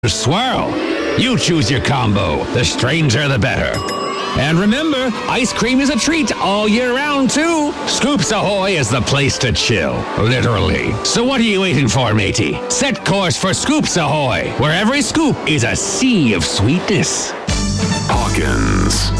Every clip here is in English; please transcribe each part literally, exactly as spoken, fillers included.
Swirl. You choose your combo. The stranger, the better. And remember, ice cream is a treat all year round, too. Scoops Ahoy is the place to chill, literally. So what are you waiting for, matey? Set course for Scoops Ahoy, where every scoop is a sea of sweetness. Hawkins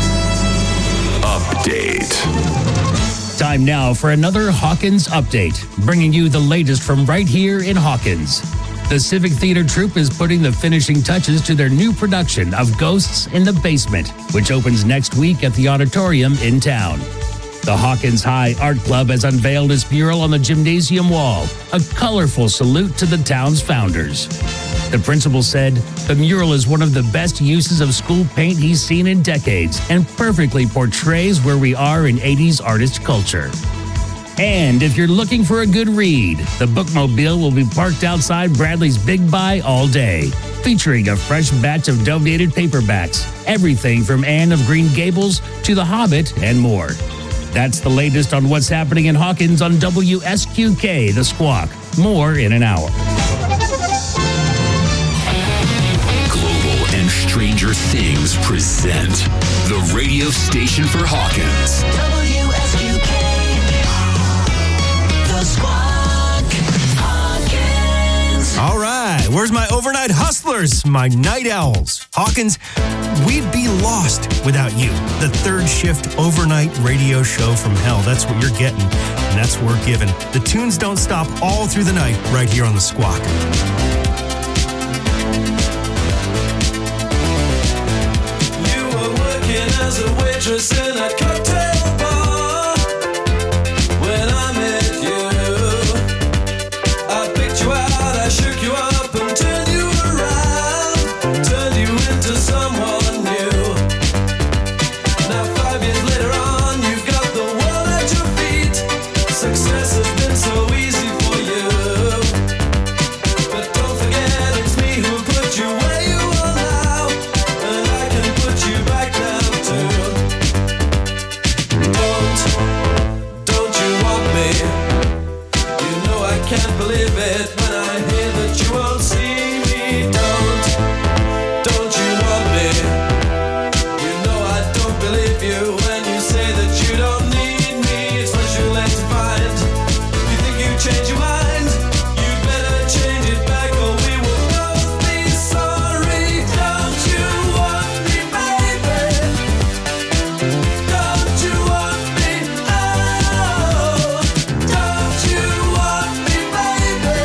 Update. Time now for another Hawkins Update, bringing you the latest from right here in Hawkins. The Civic Theater Troupe is putting the finishing touches to their new production of Ghosts in the Basement, which opens next week at the auditorium in town. The Hawkins High Art Club has unveiled its mural on the gymnasium wall, a colorful salute to the town's founders. The principal said, the mural is one of the best uses of school paint he's seen in decades and perfectly portrays where we are in eighties artist culture. And if you're looking for a good read, the Bookmobile will be parked outside Bradley's Big Buy all day, featuring a fresh batch of donated paperbacks, everything from Anne of Green Gables to The Hobbit and more. That's the latest on what's happening in Hawkins on W S Q K, The Squawk. More in an hour. Global and Stranger Things present the radio station for Hawkins. W S Q K. Squawk Hawkins. All right, where's my overnight hustlers, my night owls? Hawkins, we'd be lost without you. The third shift overnight radio show from hell. That's what you're getting, and that's what we're giving. The tunes don't stop all through the night right here on The Squawk. You were working as a waitress in a cocktail bar when I met you. I shook you up and turned you around, turned you into someone new. Now five years later on, you've got the world at your feet. Success has been so easy for you. But don't forget it's me who put you where you are now, and I can put you back down too. Don't, don't you want me? You know I can't believe it when I hear that you won't see me. Don't, don't you want me? You know I don't believe you when you say that you don't need me. It's much too late to find. You think you change your mind? You better change it back or we will both be sorry. Don't you want me, baby? Don't you want me? Oh, don't you want me, baby?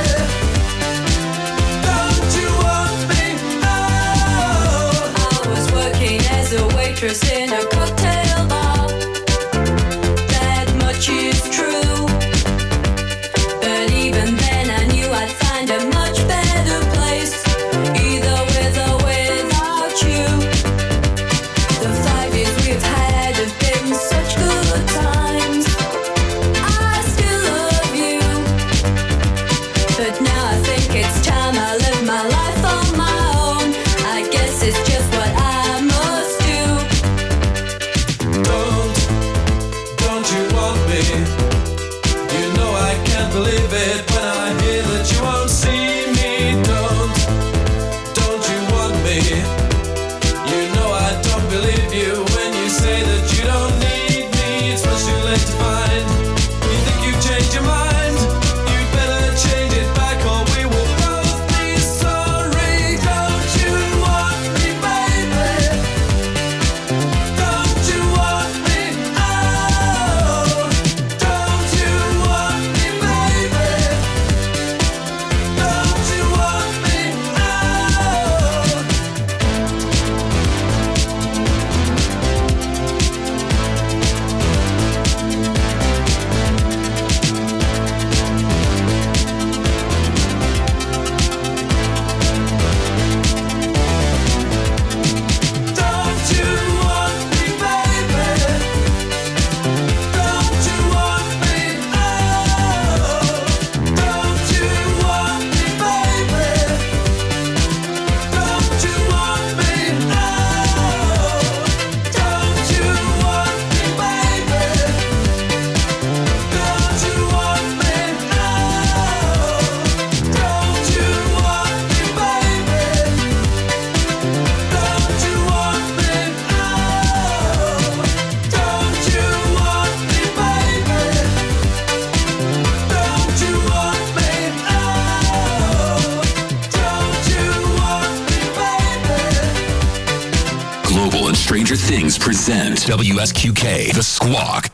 Don't you want me? Oh. I was working as a waitress in a cocktail bar. That much is true. But even then I knew I'd find a much better place, either with or without you. The five years we've had have been such good times. I still love you, but now I think it's time I live my life on my own. I guess it's just what I must do. Don't, don't you want me? You know I can't believe it when I hear that you won't see me. Don't, don't you want me? You know I don't believe you when you say that you don't need me. It's much too late to find. You think you've changed your mind? You better change it back or we will both be sorry. Don't you want me, baby? Don't you want me? Oh, don't you want me, baby? Don't you want me? Oh, Stranger Things present W S Q K, The Squawk.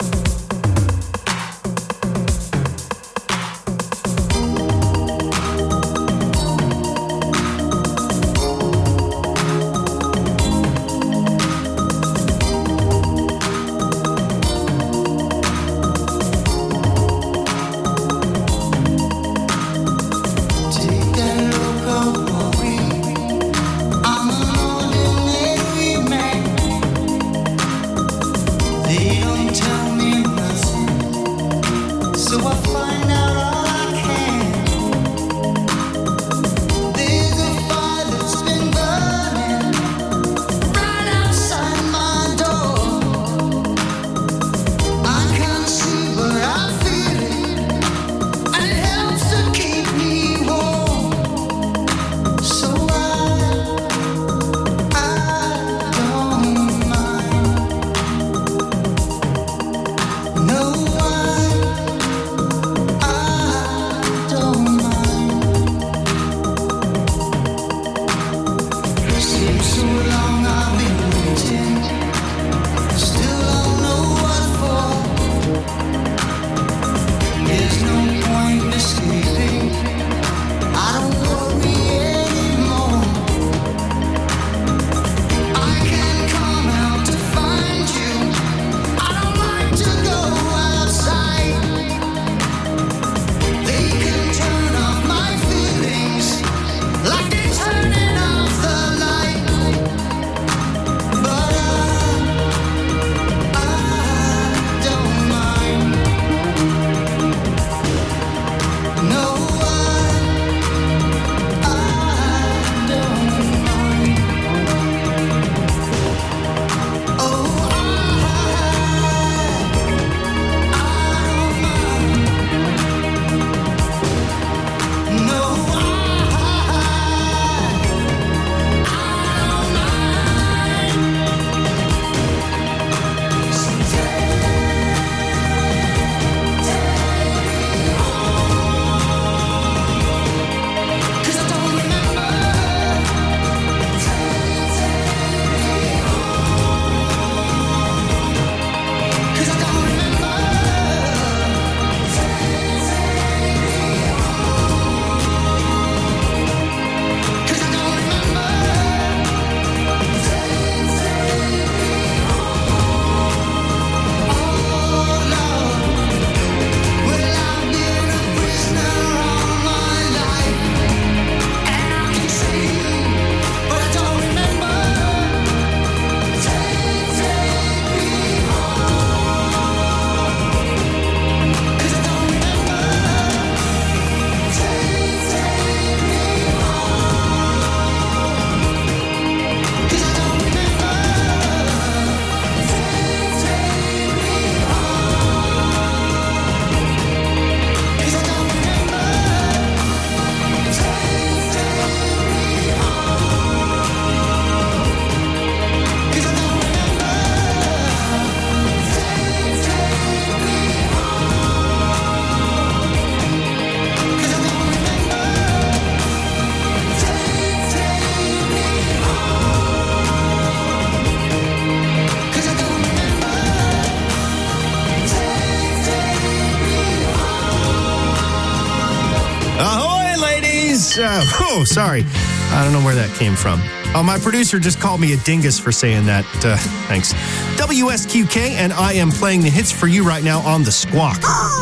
Uh, oh, sorry. I don't know where that came from. Oh, my producer just called me a dingus for saying that. Uh, thanks. W S Q K, and I am playing the hits for you right now on The Squawk.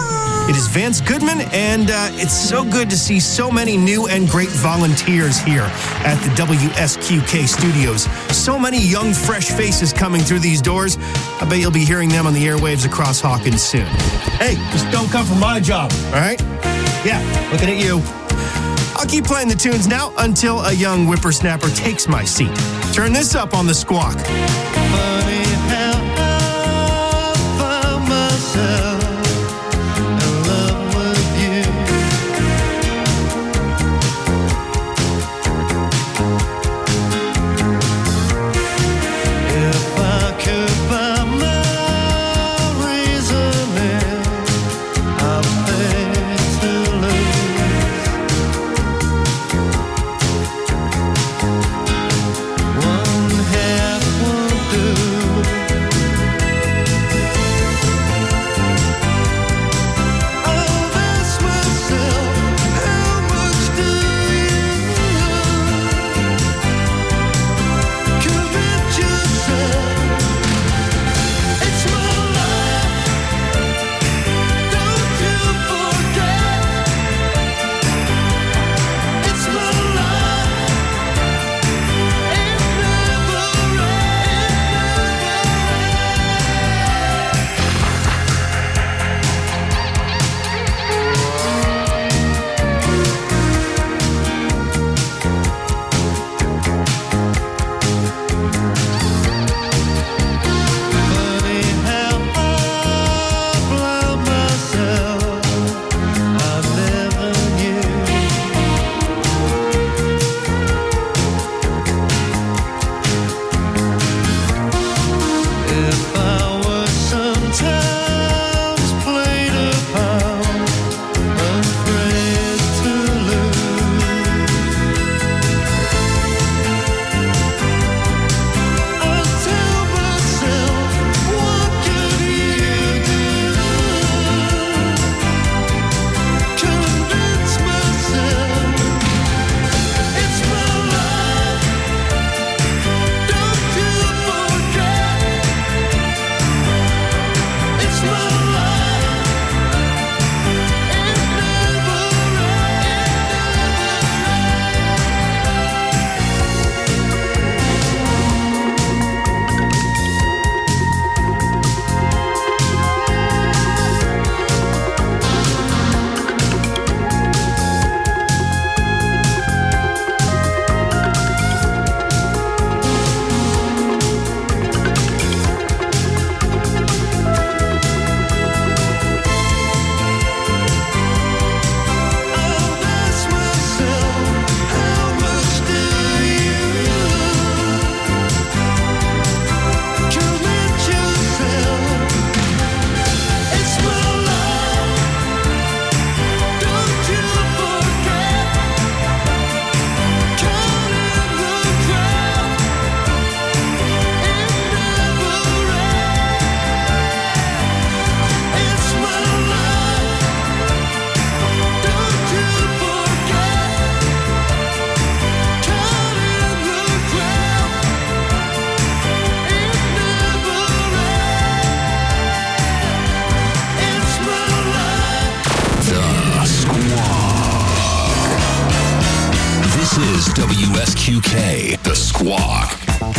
It is Vance Goodman, and uh, it's so good to see so many new and great volunteers here at the W S Q K studios. So many young, fresh faces coming through these doors. I bet you'll be hearing them on the airwaves across Hawkins soon. Hey, just don't come for my job, all right? Yeah, looking at you. I'll keep playing the tunes now until a young whippersnapper takes my seat. Turn this up on The Squawk. Funny how I found myself in love with you. If I could find my reasoning, I'd pay to lose. One half would do. W S Q K, The Squawk.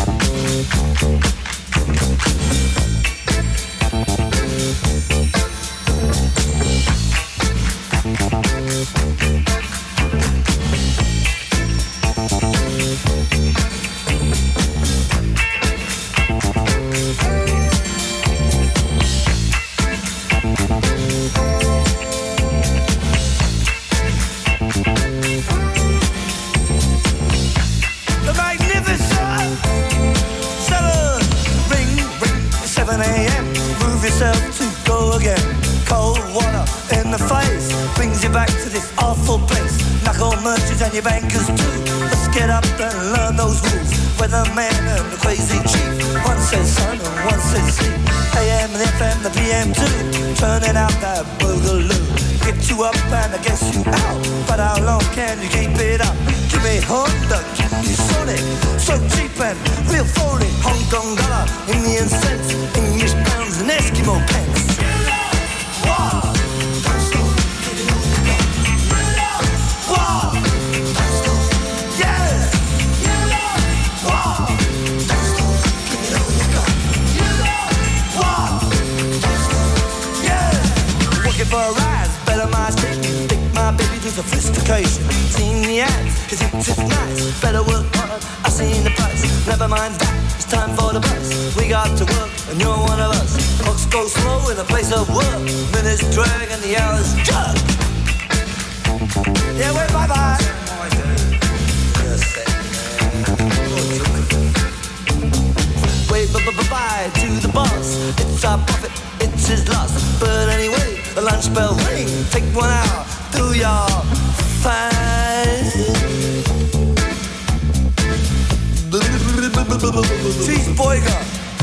The magnificent seven, ring, ring, seven a.m. Move yourself to go again. Cold water in the face brings you back to this awful place. Knuckle merchants and your bankers too. Let's get up and learn those rules. Weatherman and the crazy chief. One says sun and one says sea. A M and F M, the P M too. Turning out that boogaloo. Get you up and I guess you out. But how long can you keep it up? Give me Honda, give me Sonic. So cheap and real phony. Hong Kong dollar, Indian cents, English pounds and Eskimo pence. Wow. Wow. Yeah. Wow. Wow. Yeah. Working for a rise, better my station. Think my baby to sophistication. Seen the ads, cause it's just nice. Better work hard, I seen the price. Never mind that, it's time for the bus. We got to work, and you're one of us. Clocks go slow in a place of work. Minutes drag and the hours jug. Yeah, wait, bye-bye. Wait, bye-bye to the boss. It's our profit, it's his loss. But anyway, the lunch bell ring. Take one hour, do your fine. Cheeseburger.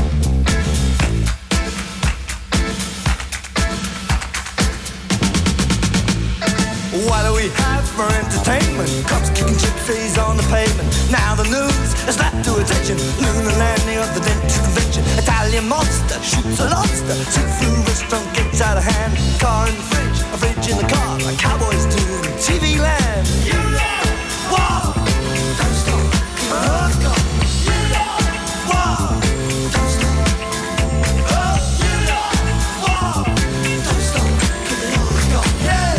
What do we have for entertainment? Cops kicking gypsies on the pavement. Now the news has slapped to attention. Lunar landing of the dentist convention. Italian monster shoots a lobster. Seafood restaurant gets out of hand. Car in the fridge, a fridge in the car. Like cowboys do in T V land. You know, wow, don't stop, keep it hooked up. You know, wow, don't stop. Oh, you know, wow, don't stop, keep it hooked up. Yeah.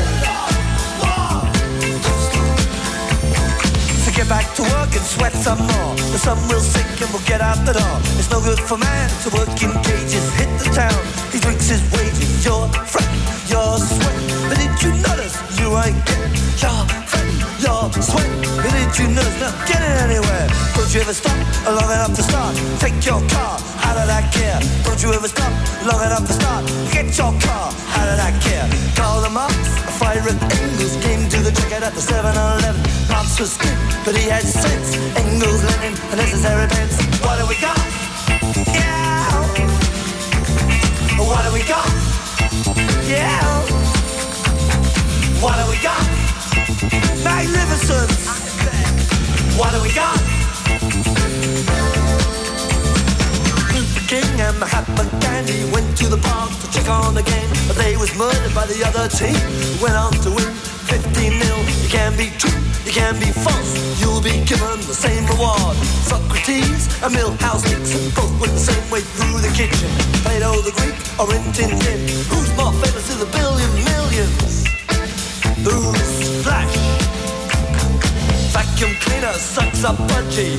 Get back to work and sweat some more. The sun will sink and we'll get out the door. It's no good for man to work in cages. Hit the town, he drinks his wages. You're fretting, you're sweating. But did you notice you ain't getting? You're fretting, you're sweating. But did you notice not getting anywhere? Don't you ever stop long enough to start? Take your car out of that gear. Don't you ever stop long enough to start? Get your car out of that gear. Call them up, a fire at Engels came to the checkout at the seven eleven. Pops was good, but he had sense. Engels, Lenin, and necessary pence. What do we got? Yeah. What do we got? Yeah. What do we got? Magnificent. What do we got? Luther King and Mahatma Gandhi went to the park to check on the game, but they was murdered by the other team. Went on to win fifteen nil. You can be true, you can be false. You'll be given the same reward. Socrates and Milhouse Nixon both went the same way through the kitchen. Plato the Greek or Rin Tin Tin. Who's more famous to the billion millions? Who's Flash? Vacuum cleaner sucks up budgie.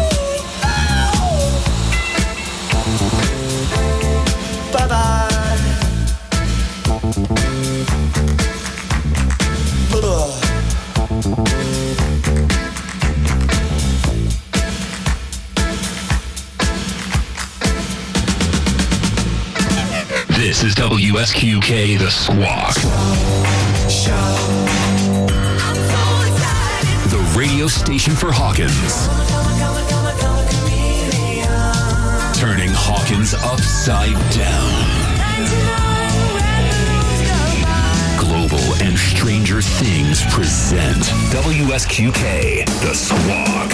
Bye bye. This is W S Q K, The Squawk. The radio station for Hawkins. Turning Hawkins upside down. Global and Stranger Things present W S Q K, The Squawk.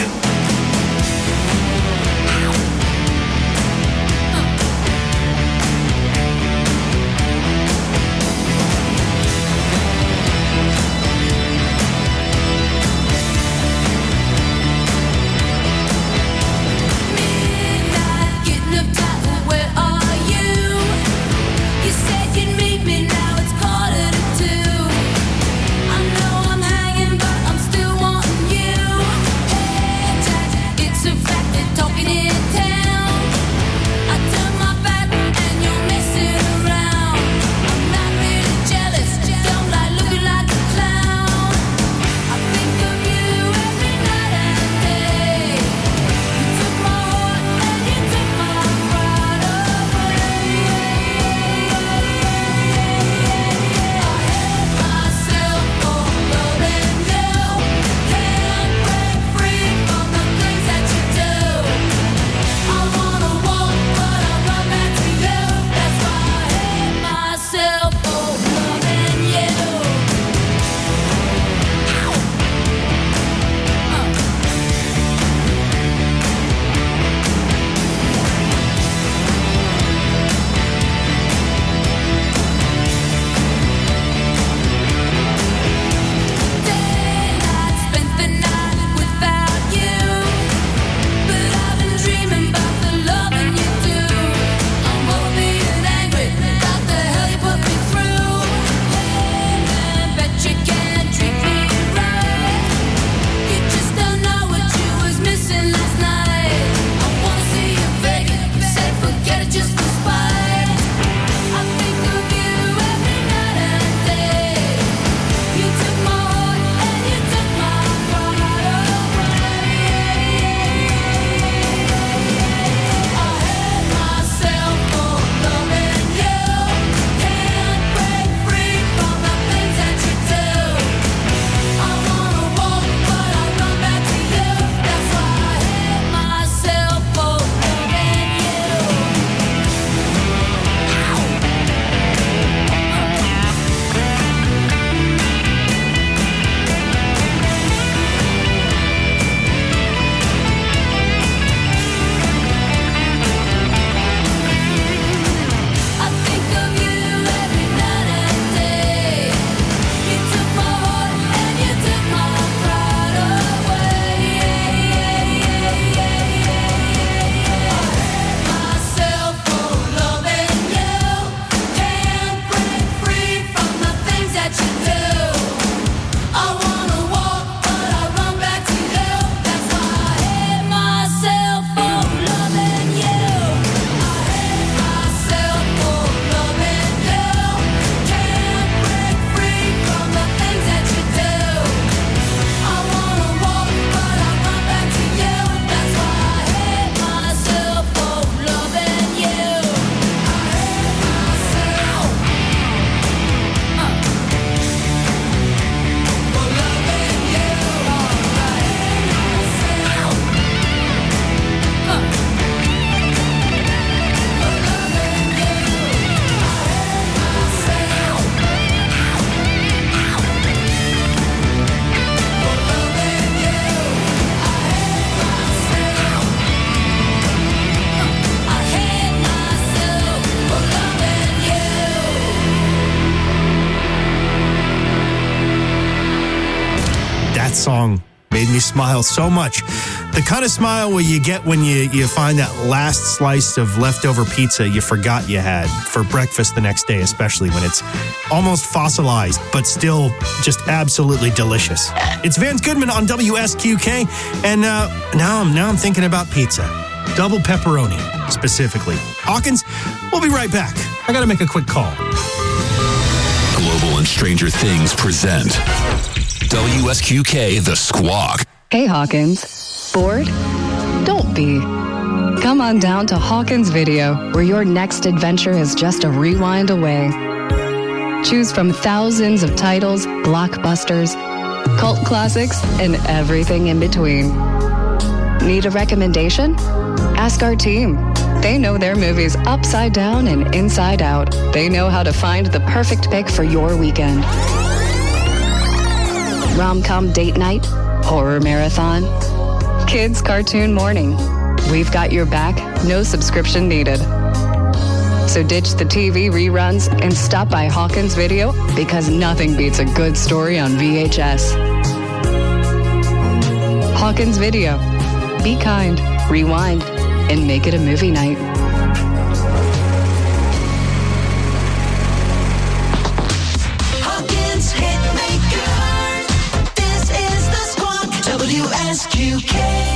song made me smile so much. The kind of smile where you get when you, you find that last slice of leftover pizza you forgot you had for breakfast the next day, especially when it's almost fossilized, but still just absolutely delicious. It's Vance Goodman on W S Q K, and uh, now, I'm, now I'm thinking about pizza. Double pepperoni, specifically. Hawkins, we'll be right back. I got to make a quick call. Global and Stranger Things present W S Q K The Squawk. Hey Hawkins, bored? Don't be. Come on down to Hawkins Video, where your next adventure is just a rewind away. Choose from thousands of titles, blockbusters, cult classics, and everything in between. Need a recommendation? Ask our team. They know their movies upside down and inside out. They know how to find the perfect pick for your weekend. Rom-com date night, horror marathon, kids cartoon morning. We've got your back, no subscription needed. So ditch the T V reruns and stop by Hawkins Video, because nothing beats a good story on V H S. Hawkins Video. Be kind, rewind, and make it a movie night. Hawkins Hitmaker. This is the Squawk. W S Q K.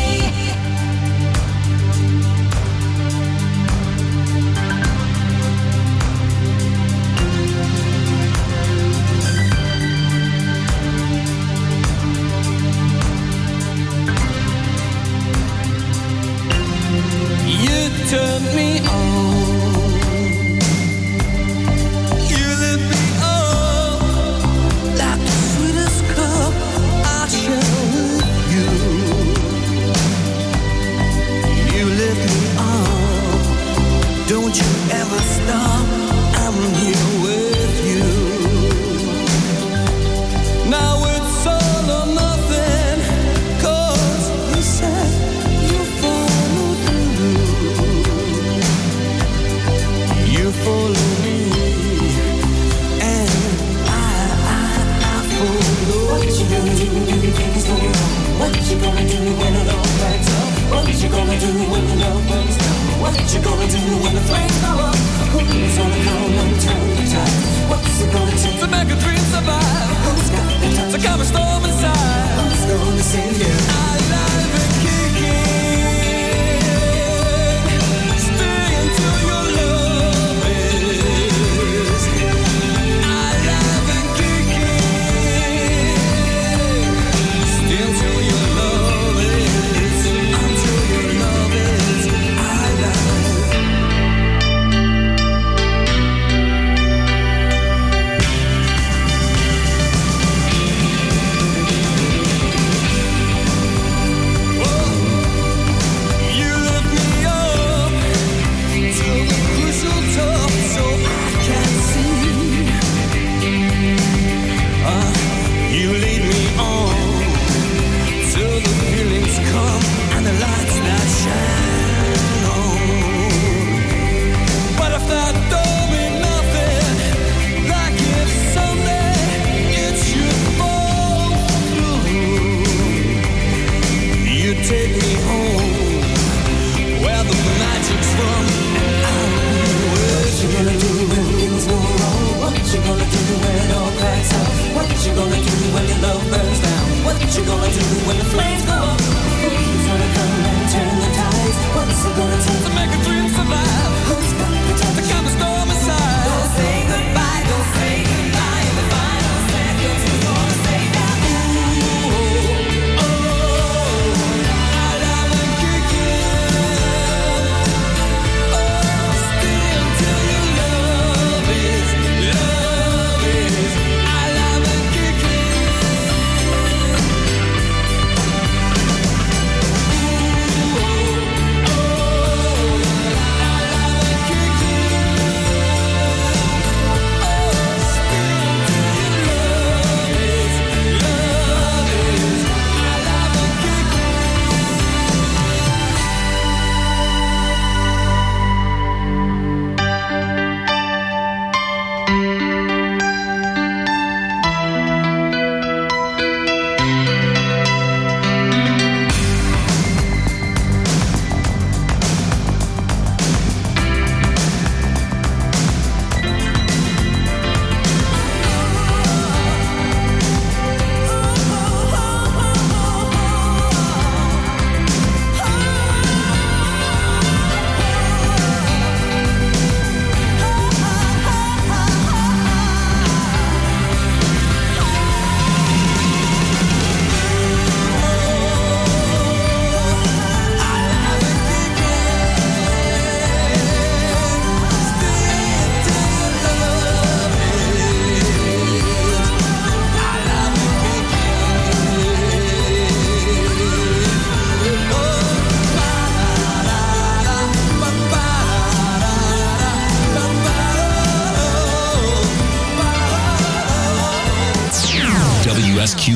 Turn me on. You lift me up like the sweetest cup I share with you. You lift me up. Don't you ever stop. I'm here with you. Now it's all or nothing, 'cause you said you follow through.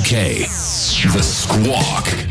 K, The Squawk.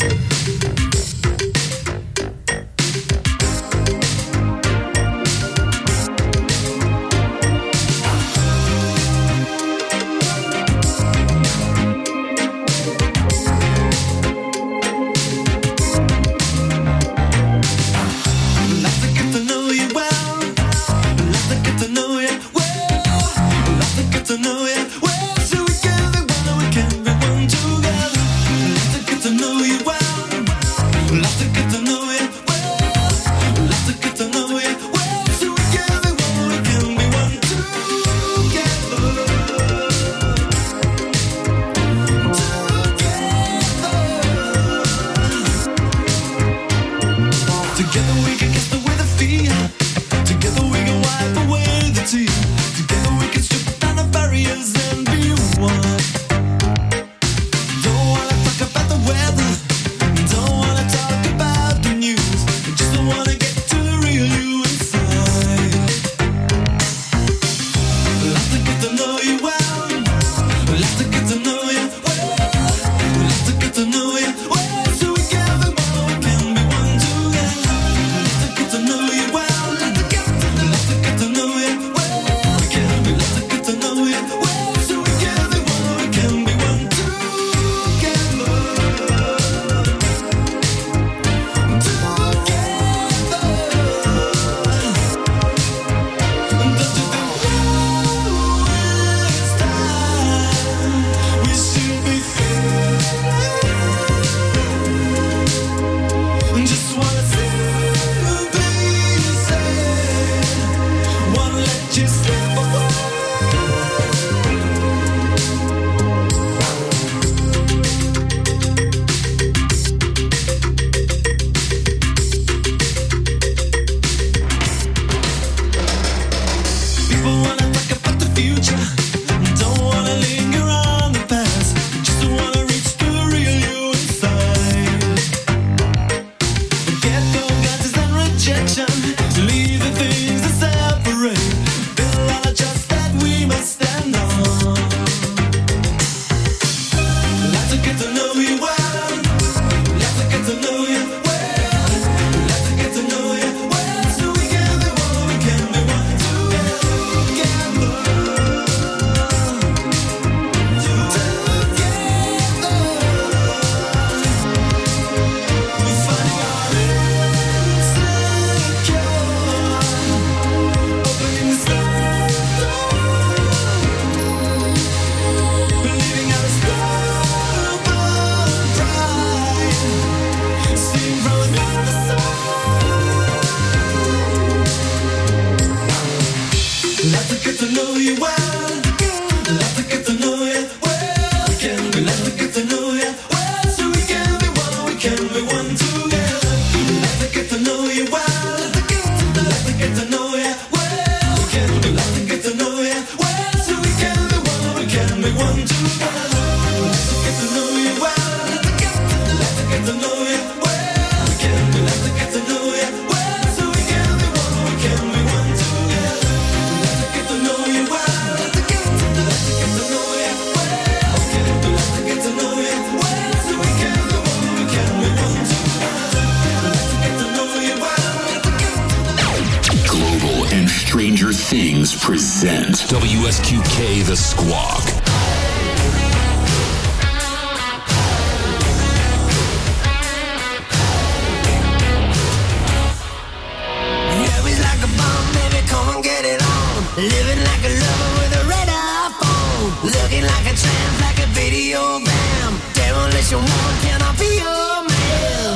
Present W S Q K The Squawk. Yeah, he's like a bomb, baby, come and get it on. Living like a lover with a red iPhone. Looking like a tramp, like a video bam. Demolition one, can I be your man?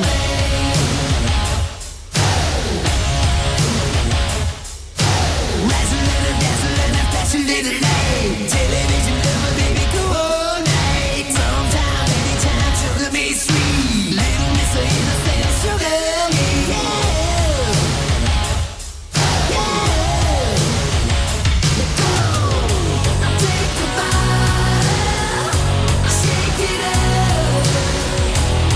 Little late, television lover, baby, coordinate. Sometime, anytime, sugar me sweet. Little miss of innocent sugar me, yeah. Yeah. Go, take the ball, shake it up.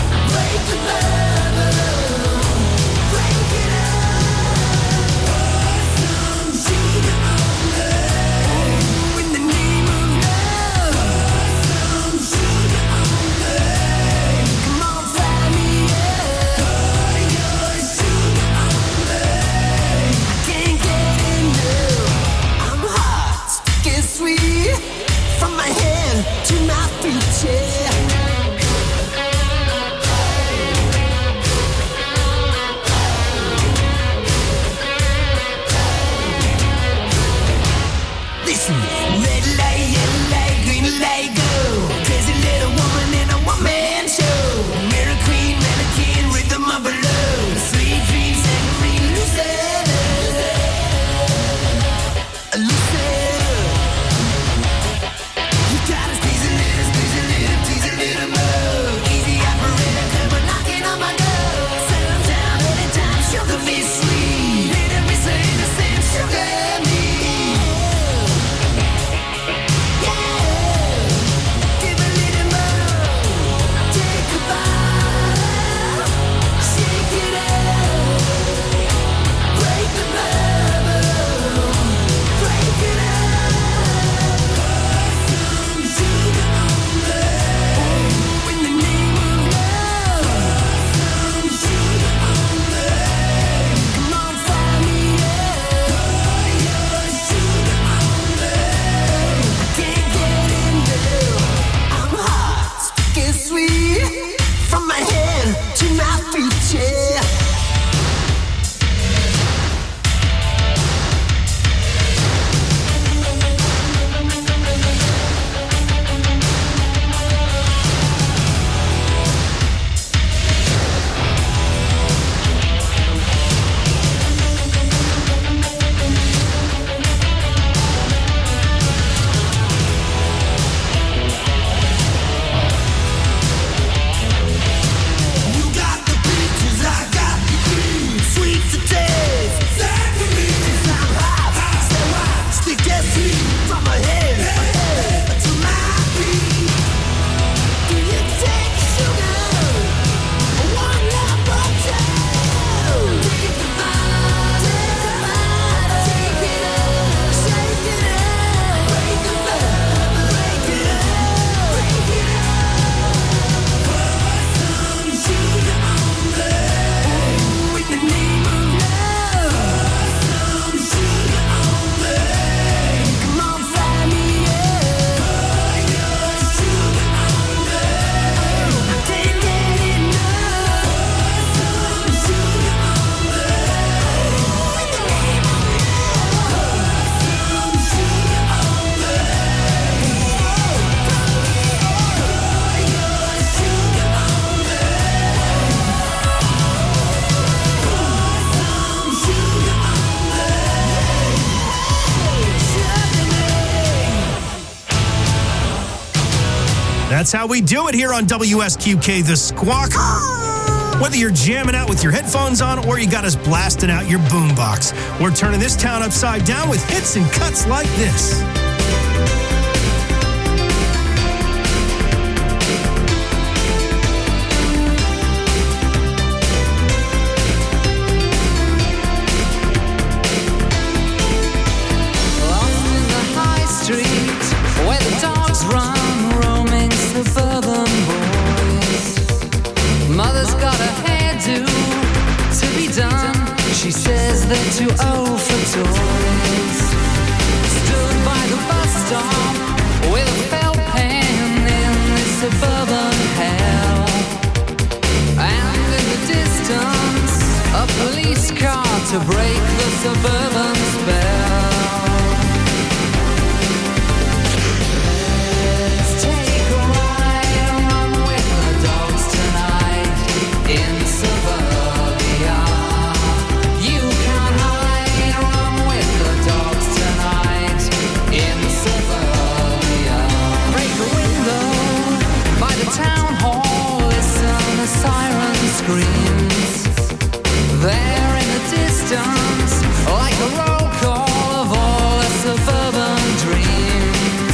That's how we do it here on W S Q K, The Squawk. Whether you're jamming out with your headphones on or you got us blasting out your boombox, we're turning this town upside down with hits and cuts like this. She says they're too old for toys. Stood by the bus stop with a felt pen in this suburban hell. And in the distance, a police car to break the suburban spell. Let's take a ride and run with the dogs tonight in suburbia. Town hall, listen to siren screams. There in the distance, like a roll call of all the suburban dreams.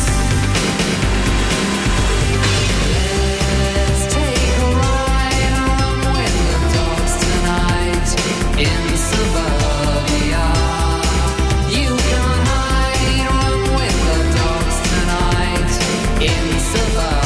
Let's take a ride and run with the dogs tonight in suburbia. You can hide, run with the dogs tonight in suburbia.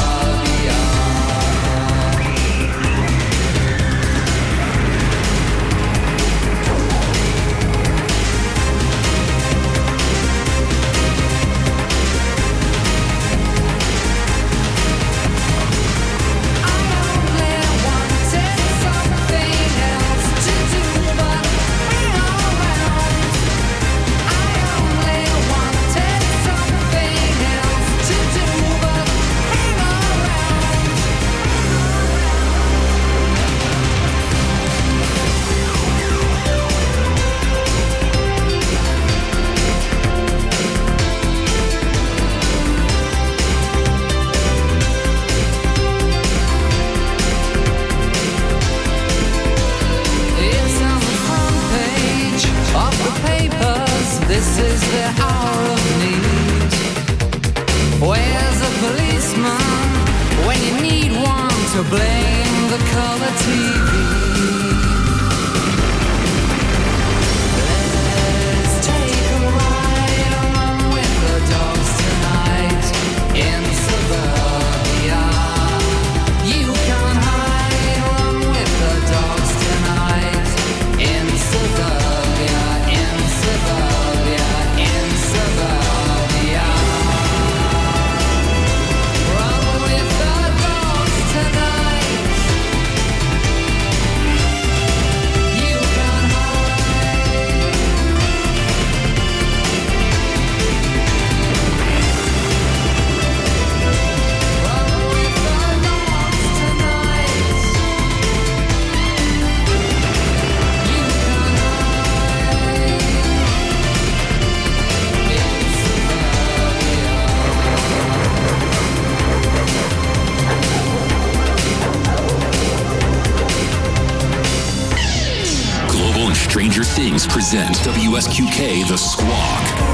This is the hour of need. Where's a policeman when you need one to blame the color T V? Let's take a ride and run with the dogs tonight in suburbia. You can hide, run with the dogs tonight in suburbia, in suburbia. In suburbia, run with the dogs tonight. You can hide. Run with the dogs tonight. You can hide. Global and Stranger Things present W S Q K, The Squawk.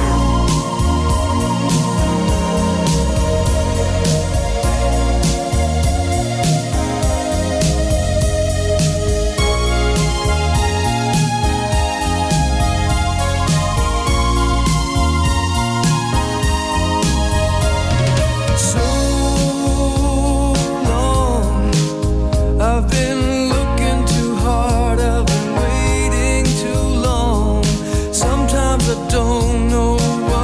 So long, I've been looking too hard, I've been waiting too long. Sometimes I don't know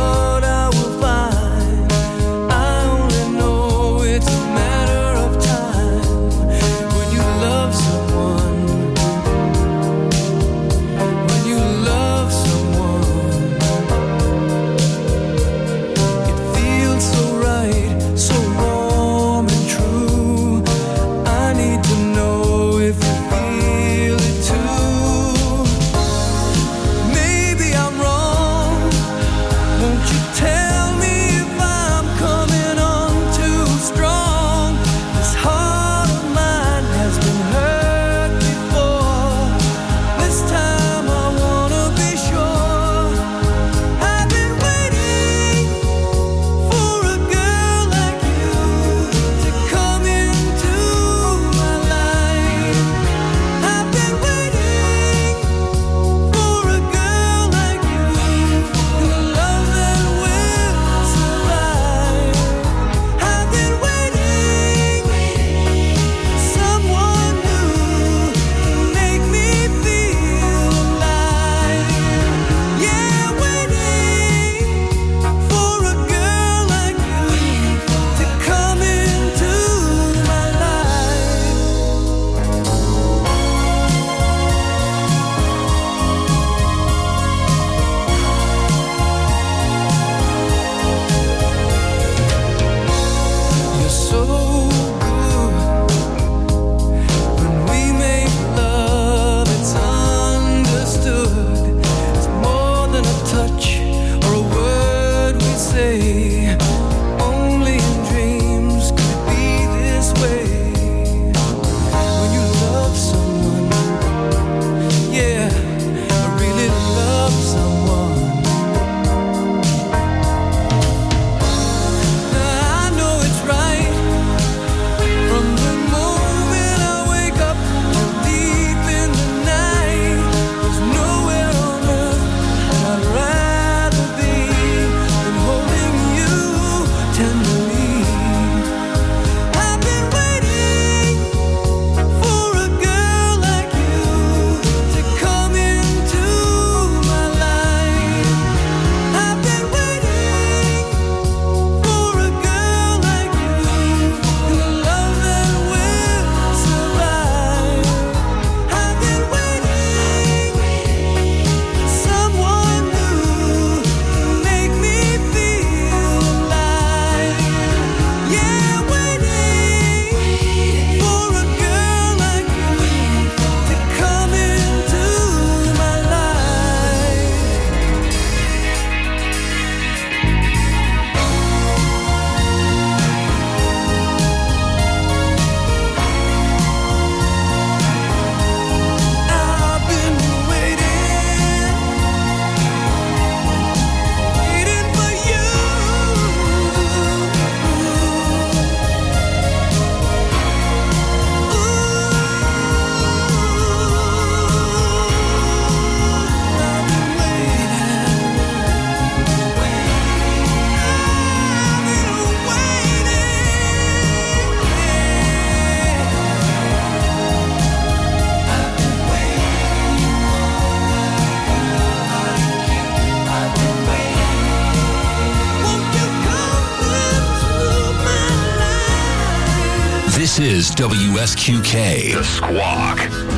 This is W S Q K, The Squawk.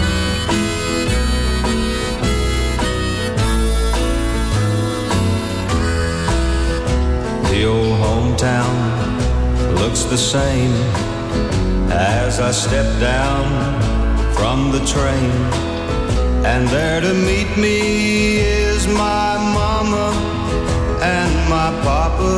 The old hometown looks the same as I step down from the train. And there to meet me is my mama and my papa.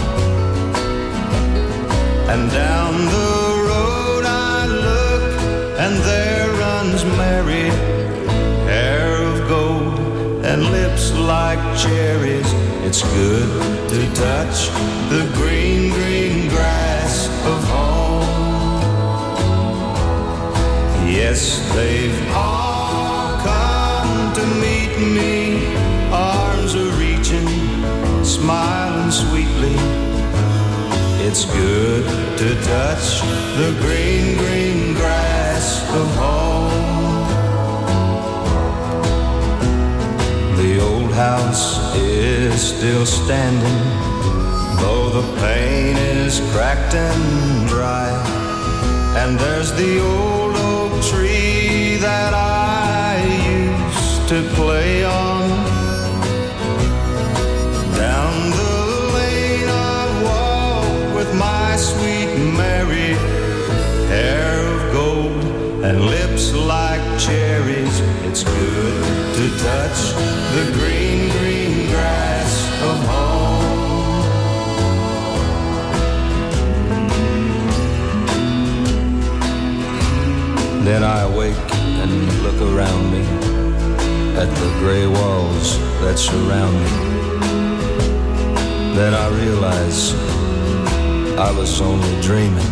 And down the road I look, and there runs Mary, hair of gold and lips like cherries. It's good to touch the green, green grass of home. Yes, they've all come to meet me. Arms are reaching, smiling sweetly. It's good to touch the green, green grass of home. The old house is still standing, though the paint is cracked and dry. And there's the old oak tree that I used to play on. Down the lane I walk with my sweet Mary, hair of gold and lips like cherries. It's good to touch the green, green grass of home. Then I awake and look around me at the gray walls that surround me. Then I realize I was only dreaming.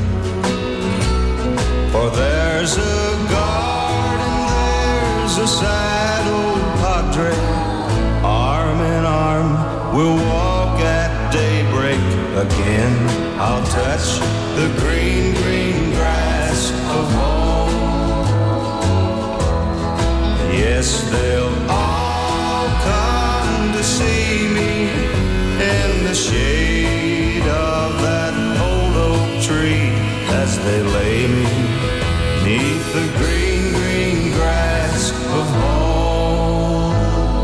For there's a garden, there's a sad old padre. Arm in arm, we'll walk at daybreak. Again, I'll touch the green, green grass of home. Yes, they'll all come to see me in the shade of that old oak tree as they lay me neath the green, green grass of home.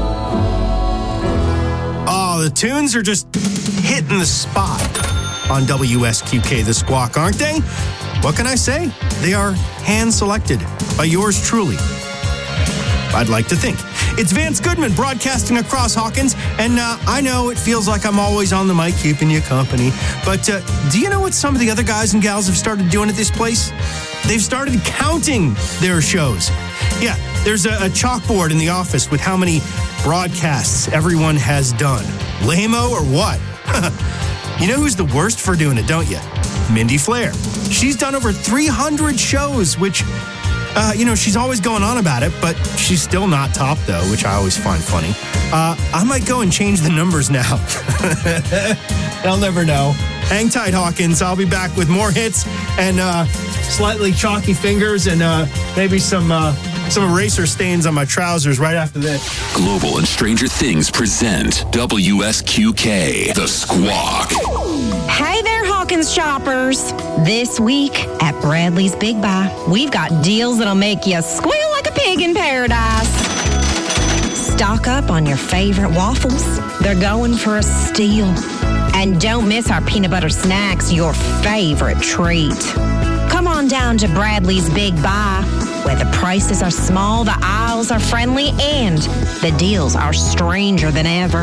Oh, the tunes are just hitting the spot on W S Q K The Squawk, aren't they? What can I say? They are hand-selected by yours truly. I'd like to think. It's Vance Goodman broadcasting across Hawkins, and uh, I know it feels like I'm always on the mic keeping you company, but uh, do you know what some of the other guys and gals have started doing at this place? They've started counting their shows. Yeah, there's a, a chalkboard in the office with how many broadcasts everyone has done. Lame-o or what? You know who's the worst for doing it, don't you? Mindy Flair. She's done over three hundred shows, which... Uh, you know, she's always going on about it, but she's still not top, though, which I always find funny. Uh, I might go and change the numbers now. They'll never know. Hang tight, Hawkins. I'll be back with more hits and uh, slightly chalky fingers and uh, maybe some uh, some eraser stains on my trousers right after this. Global and Stranger Things present W S Q K, The Squawk. Hey there, Hawkins shoppers. This week at Bradley's Big Buy, we've got deals that'll make you squeal like a pig in paradise. Stock up on your favorite waffles. They're going for a steal. And don't miss our peanut butter snacks, your favorite treat. Come on down to Bradley's Big Buy, where the prices are small, the aisles are friendly, and the deals are stranger than ever.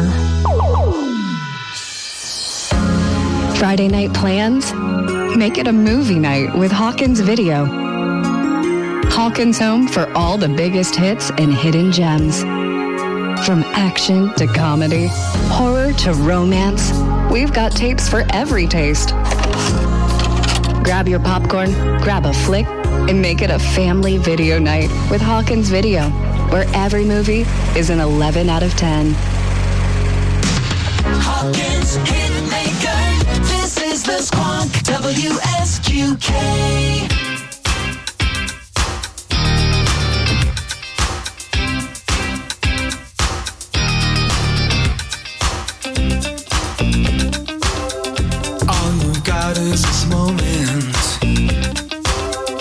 Friday night plans? Make it a movie night with Hawkins Video. Hawkins home for all the biggest hits and hidden gems. From action to comedy, horror to romance, we've got tapes for every taste. Grab your popcorn, grab a flick, and make it a family video night with Hawkins Video, where every movie is an eleven out of ten. Hawkins Hitmaker, this is the Squawk, W S Q K. All you got is this moment.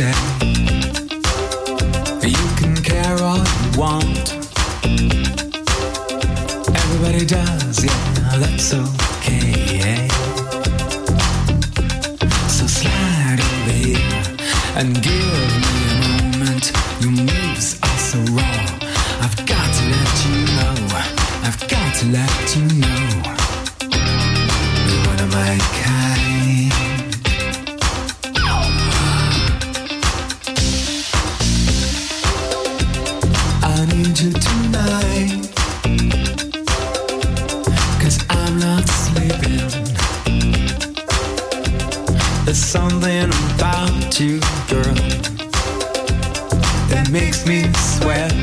day. You can care all you want. Everybody does, yeah, that's okay. So slide over here and give me a moment. Your moves are so raw. I've got to let you know. I've got to let you know. You're one of my kind. I need you tonight, 'cause I'm not sleeping. There's something about you, girl, that makes me sweat.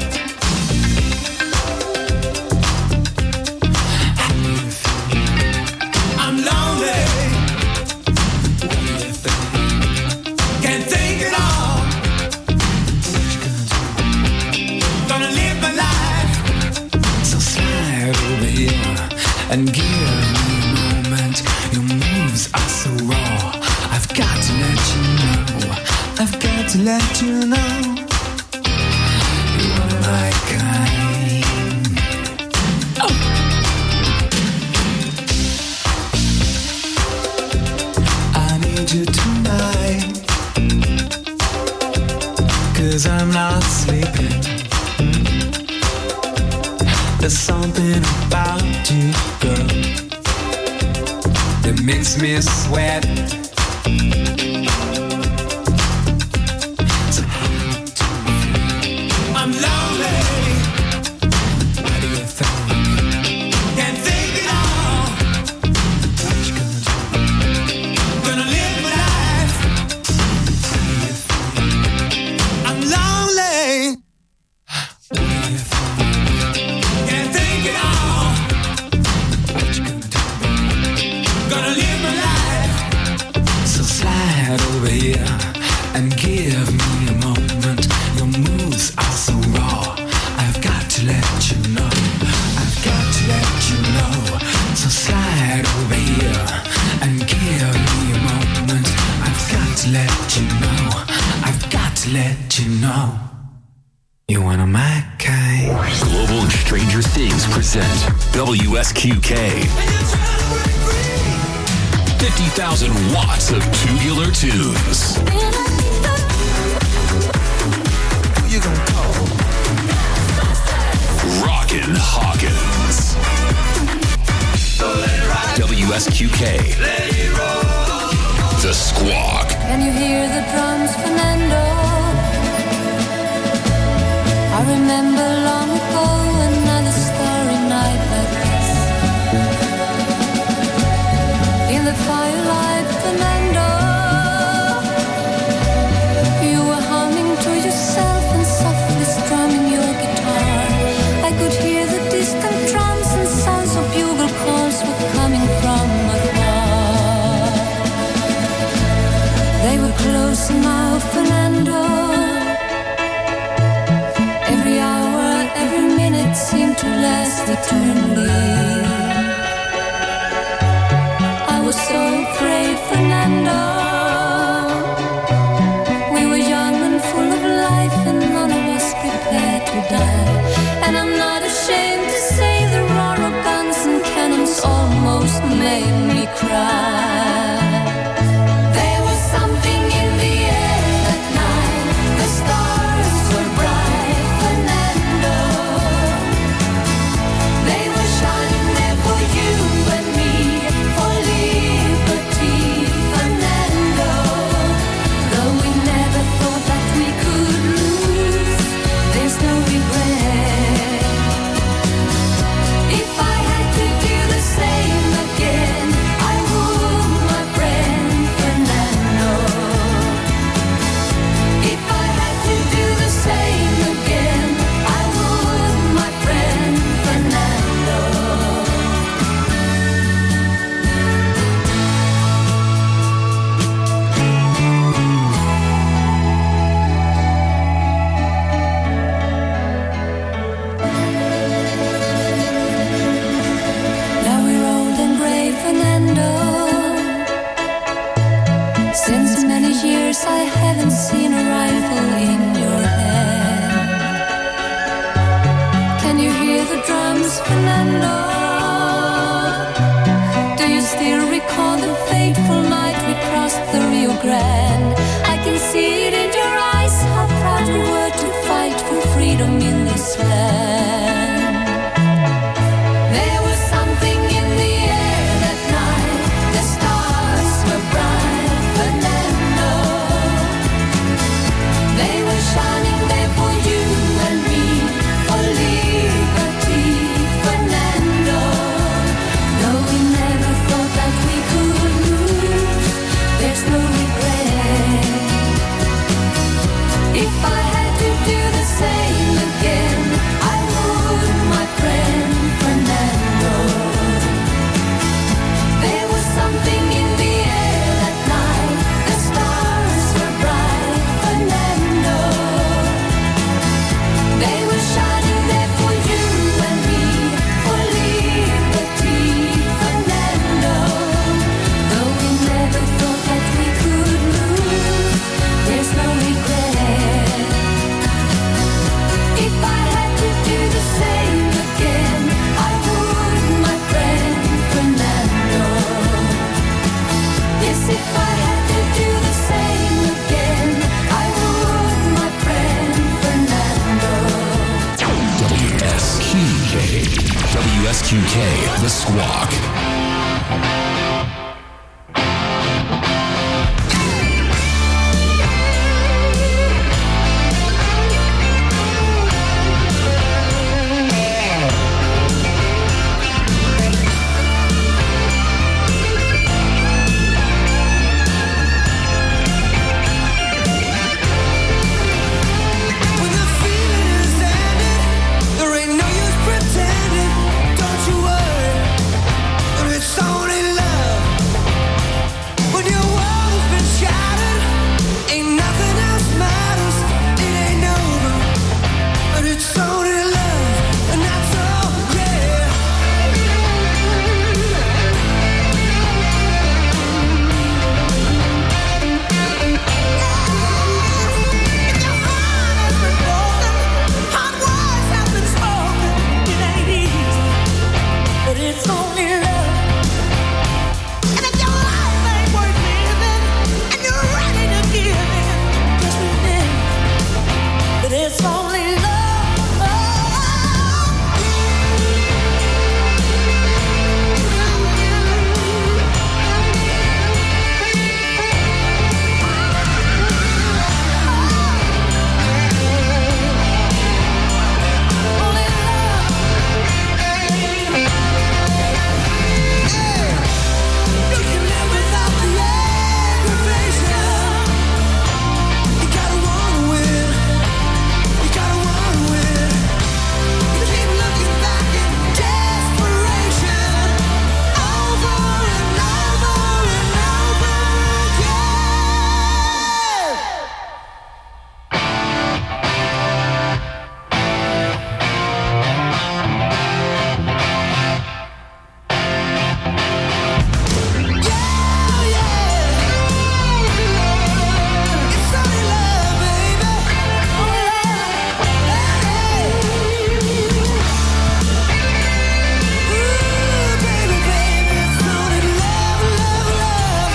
I'm lonely. What do you think? Can't think at all. Gonna live my life. So slide over here and give me a moment. Your moves are so raw. I've got to let you know. I've got to let you know. You're one of my kind. Oh. I need you tonight, 'cause I'm not sleeping. There's something about you, girl, that makes me sweat. So I'm lonely. What do you think? Can't think at all. What you gonna do? Gonna live my life. What do you think? I'm lonely. What do you think? Can't think at all. What you gonna do? Gonna live my life. So slide over here and give me a moment. Your moves are so raw. I've got to let you know. I've got to let you know. So slide over here and give me a moment. I've got to let you know. I've got to let you know. You're one of my kind. Global and Stranger Things present W S Q K. fifty thousand watts of tubular tunes. Who you gonna call? Rockin' Hawkins. W S Q K. The Squawk. Can you hear the drums, Fernando? I remember long ago another starry night like this. In the firelight, Fernando, you were humming to yourself and softly strumming your guitar. I could hear the distant drums and sounds of bugle calls were coming from afar. They were close now, Fernando. Every hour, every minute seemed to last eternally. I was so afraid, Fernando. We were young and full of life, and none of us prepared to die. And I'm not ashamed to say the roar of guns and cannons almost made me cry. There was something in the air that night. The stars were bright, Fernando. They were shining Fernando. Do you still recall the fateful night we crossed the Rio Grande? I can see it in your eyes, how proud we were to fight for freedom in this land. There was something in the air that night, the stars were bright, Fernando. They were shining there for you and me, for liberty, Fernando. Though we never thought that we could lose, there's no regret. If I had to do the same again, I would, my friend Fernando. There was something in the air that night, the stars were bright, Fernando. They were shining there for you and me, for liberty, Fernando. Though we never thought that we could lose, there's no regret. If I had to do the same again, I would, my friend Fernando. Yes, if I had to do the same again, I would, my friend Fernando. W S Q K. W S Q K, The Squawk. When the feeling is ended, there ain't no use pretending. Don't you worry, it's only love. When your world has been shattered, ain't nothing else matters. It ain't over, but it's only love, and that's all, yeah. If your heart has been broken, hard words have been spoken. It ain't easy, but it's only love. And if your life ain't worth living, and you're ready to give in, just remember that it's only love. You can live without the aggravation. You gotta wanna win. You gotta wanna win. You keep looking back in desperation, over and over and over again. Yeah, yeah. It's only love, baby. Ooh, baby, baby, it's only love, love, love.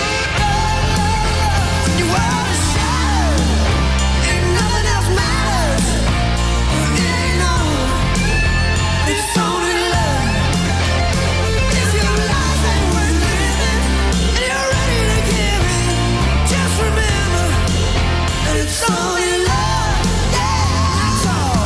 You are the shadow, and nothing else matters. It ain't over, it's only love. If your life ain't worth living, and you're ready to give in, just remember that it's only love. Yeah, that's all.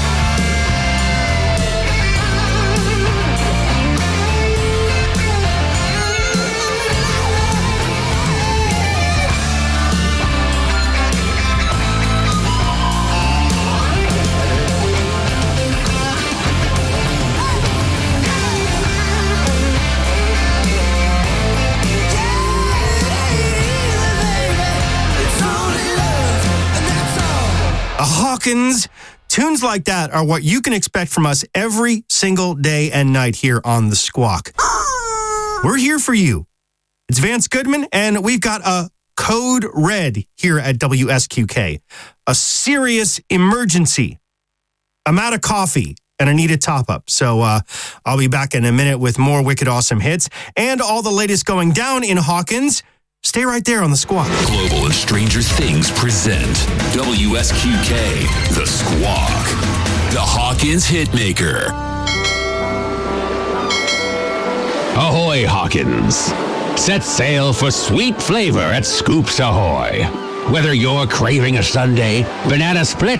It's only love, and that's all. Hawkins. Tunes like that are what you can expect from us every single day and night here on The Squawk. We're here for you. It's Vance Goodman, and we've got a code red here at W S Q K. A serious emergency. I'm out of coffee, and I need a top-up. So uh, I'll be back in a minute with more wicked awesome hits and all the latest going down in Hawkins. Stay right there on The Squawk. Global and Stranger Things present W S Q K, The Squawk, the Hawkins Hitmaker. Ahoy, Hawkins. Set sail for sweet flavor at Scoops Ahoy. Whether you're craving a sundae, banana split,